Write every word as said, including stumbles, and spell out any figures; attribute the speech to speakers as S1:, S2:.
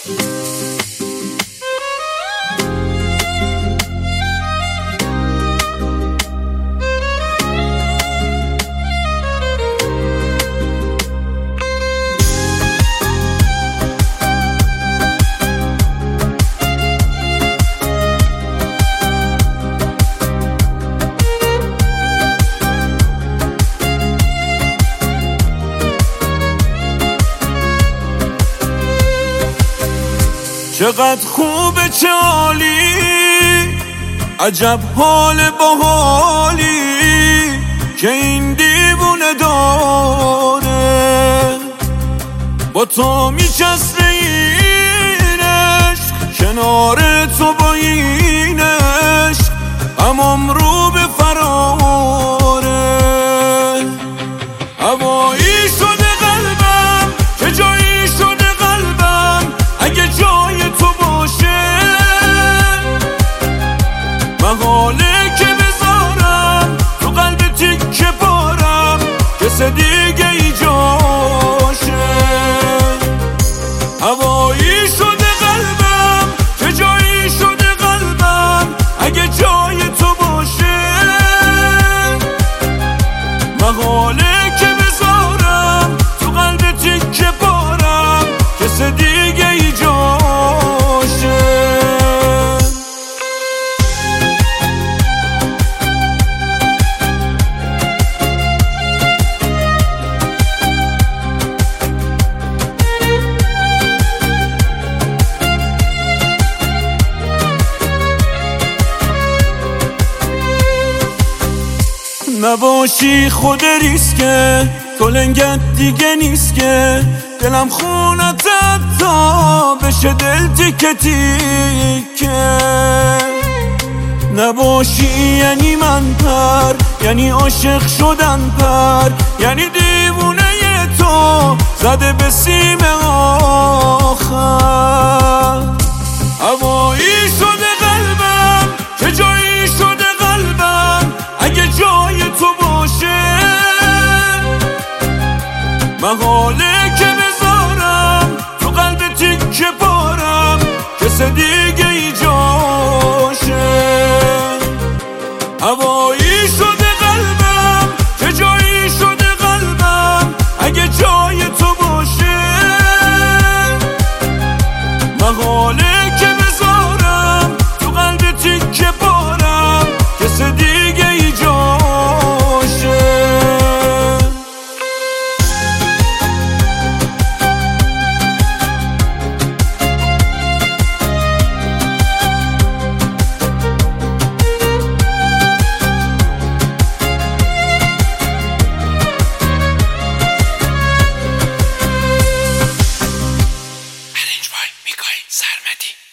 S1: چقدر خوبه، چه عالی، عجب حال باحالی که این دیوونه داره. با تو میچسبه این عشق، کنار تو با این عشق همم رو به فراره. هوایی شده قلبم که جایی شده قلبم، اگه جای تو باشه محاله که بذارم تو قلب تیکه پارم، کس دیگه ای جاشه. هوایی شده قلبم که جایی شده قلبم، اگه جای تو باشه محاله که بذارم تو قلب تیکه پارم، کس دیگه ای جاشه. نباشی خود ریسکه، تو لنگت دیگه نیست که دلم خونت تا بشه دل تیکه تیکه. نباشی یعنی من پر، یعنی عاشق شدن پر، یعنی دیوونه تو زده به سیم آخر. هوایی شده قلبم که جایی شده قلبم، اگه جای تو باشه محاله که بذارم تو قلب تیکه پارم، کس دیگه ای جاشه. هوایی شده قلبم که جایی شده قلبم، اگه جای تو باشه محاله که بذارم تو قلب تیکه پارم، کس دیگه ای جاشه.
S2: Arrange by Mikoy Sarmati.